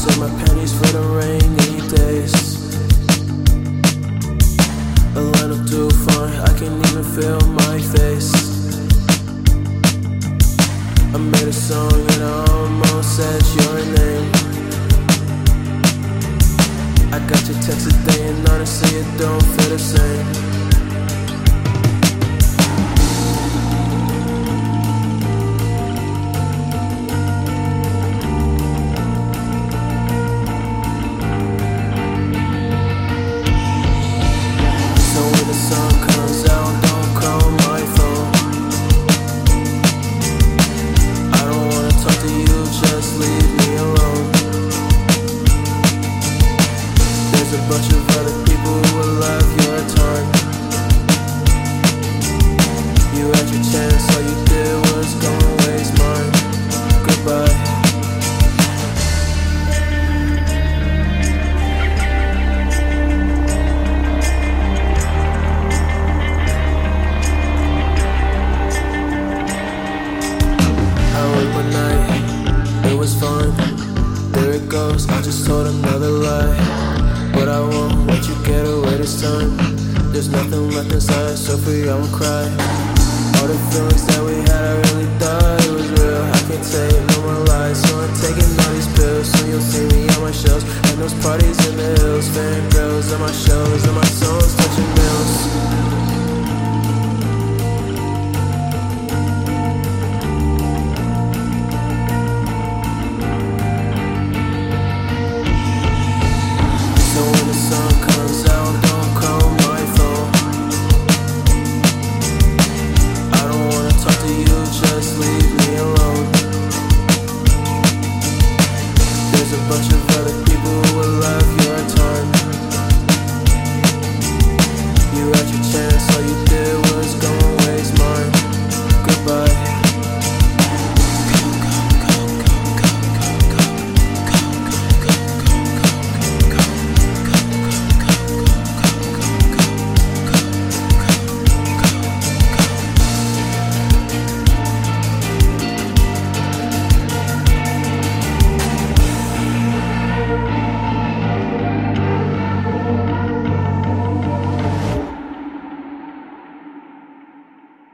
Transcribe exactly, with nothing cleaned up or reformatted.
save my pennies for the rainy days. A line of too fine, I can't even feel my face. I made a song and I almost said your name. I got your text today and honestly it don't feel the same. A bunch of other people who will love your time. You had your chance, all you did was go and waste mine. Goodbye. I worked one night, it was fun. There it goes, I just told another lie. But I won't let you get away this time. There's nothing left inside, so for you I won't cry. All the feelings that we had, I really thought it was real. I can't take no more lies, so I'm taking all these pills. Soon you'll see me on my shelves, and those parties in the hills, fan girls on my shows, and my songs touching millions.